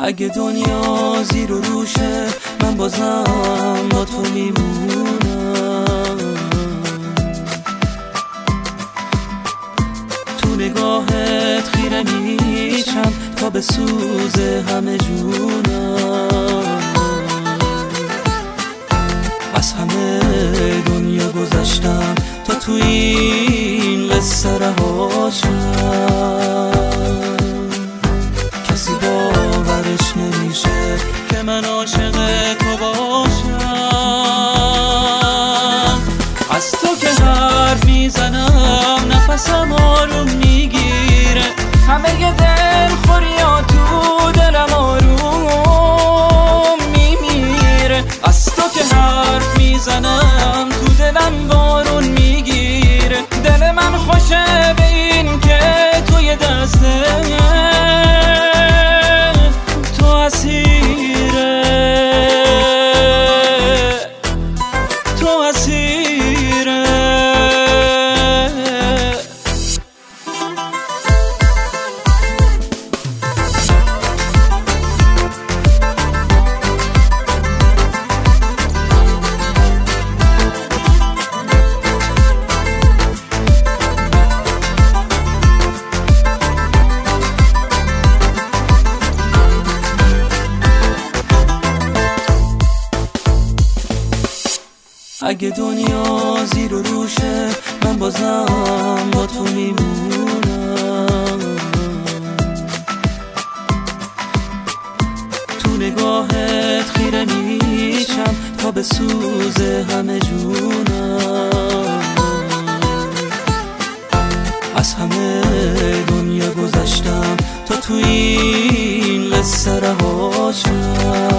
اگه دنیا زیر و روشه من بازم با تو میمونم. تو نگاهت خیره میشم تا به سوز همه جونم. از همه دنیا گذشتم تا تو این قصه رهاشم. کسی باورش نمیشه که من عاشق تو باشم. از تو که حرف میزنم نفسم آروم میگیره. همه ی دلخوری ها تو دلم آروم میمیره. از تو که حرف میزنم تو دلم بارون میگیره. دل من خوشه به این که توی دسته تو اسیره، تو اسیره. اگه دنیا زیر و روشه من بازم با تو میمونم. تو نگاهت خیره میشم تا به سوز همه جونم. از همه دنیا گذشتم تا تو این قصه رهاشم.